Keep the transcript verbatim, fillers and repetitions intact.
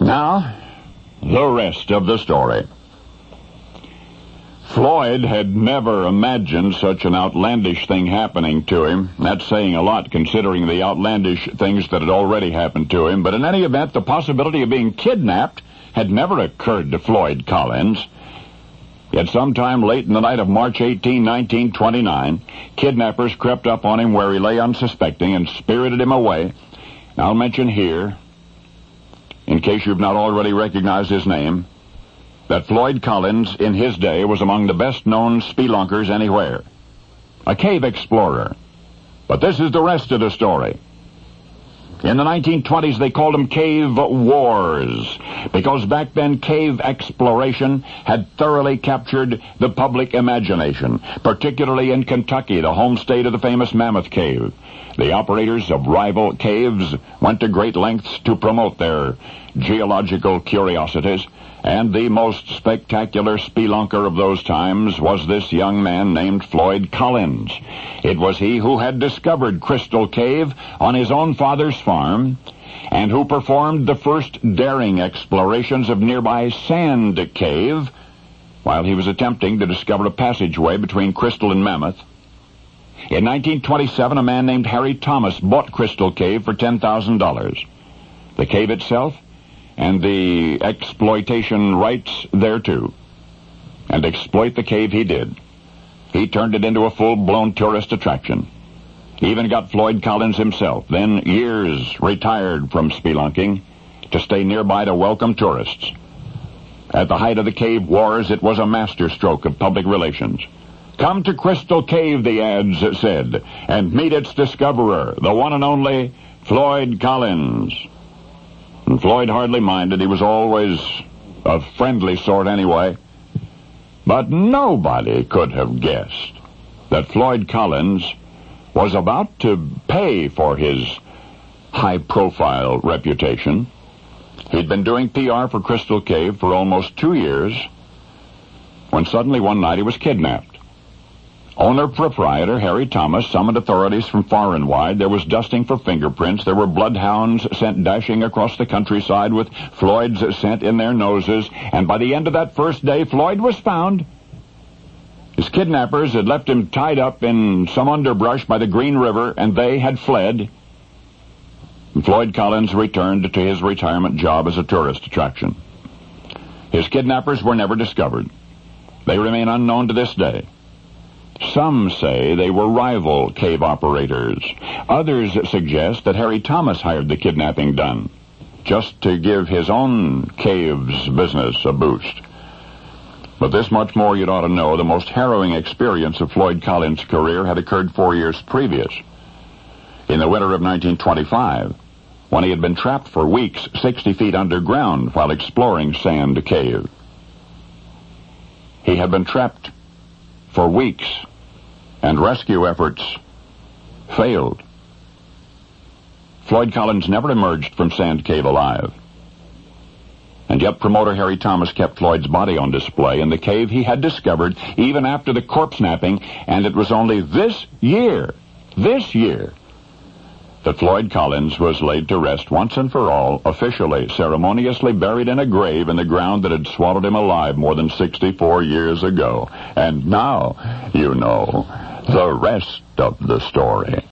Now, the rest of the story. Floyd had never imagined such an outlandish thing happening to him. That's saying a lot, considering the outlandish things that had already happened to him. But in any event, the possibility of being kidnapped had never occurred to Floyd Collins. Yet sometime late in the night of March eighteenth, nineteen twenty-nine, kidnappers crept up on him where he lay unsuspecting and spirited him away. And I'll mention here, in case you've not already recognized his name, that Floyd Collins, in his day, was among the best-known spelunkers anywhere. A cave explorer. But this is the rest of the story. In the nineteen twenties, they called them cave wars, because back then cave exploration had thoroughly captured the public imagination, particularly in Kentucky, the home state of the famous Mammoth Cave. The operators of rival caves went to great lengths to promote their geological curiosities, and the most spectacular spelunker of those times was this young man named Floyd Collins. It was he who had discovered Crystal Cave on his own father's farm, and who performed the first daring explorations of nearby Sand Cave while he was attempting to discover a passageway between Crystal and Mammoth. In nineteen twenty-seven, a man named Harry Thomas bought Crystal Cave for ten thousand dollars. The cave itself and the exploitation rights thereto. And exploit the cave he did. He turned it into a full-blown tourist attraction. He even got Floyd Collins himself, then years retired from spelunking, to stay nearby to welcome tourists. At the height of the cave wars, it was a masterstroke of public relations. Come to Crystal Cave, the ads said, and meet its discoverer, the one and only Floyd Collins. And Floyd hardly minded. He was always a friendly sort anyway. But nobody could have guessed that Floyd Collins was about to pay for his high-profile reputation. He'd been doing P R for Crystal Cave for almost two years when suddenly one night he was kidnapped. Owner-proprietor Harry Thomas summoned authorities from far and wide. There was dusting for fingerprints. There were bloodhounds sent dashing across the countryside with Floyd's scent in their noses. And by the end of that first day, Floyd was found. His kidnappers had left him tied up in some underbrush by the Green River, and they had fled. And Floyd Collins returned to his retirement job as a tourist attraction. His kidnappers were never discovered. They remain unknown to this day. Some say they were rival cave operators. Others suggest that Harry Thomas hired the kidnapping done, just to give his own cave's business a boost. But this much more you'd ought to know. The most harrowing experience of Floyd Collins' career had occurred four years previous, in the winter of nineteen twenty-five, when he had been trapped for weeks sixty feet underground while exploring Sand Cave. He had been trapped for weeks, and rescue efforts failed. Floyd Collins never emerged from Sand Cave alive. And yet promoter Harry Thomas kept Floyd's body on display in the cave he had discovered even after the corpse napping, and it was only this year, this year, that Floyd Collins was laid to rest once and for all, officially, ceremoniously buried in a grave in the ground that had swallowed him alive more than sixty-four years ago. And now, you know, the rest of the story.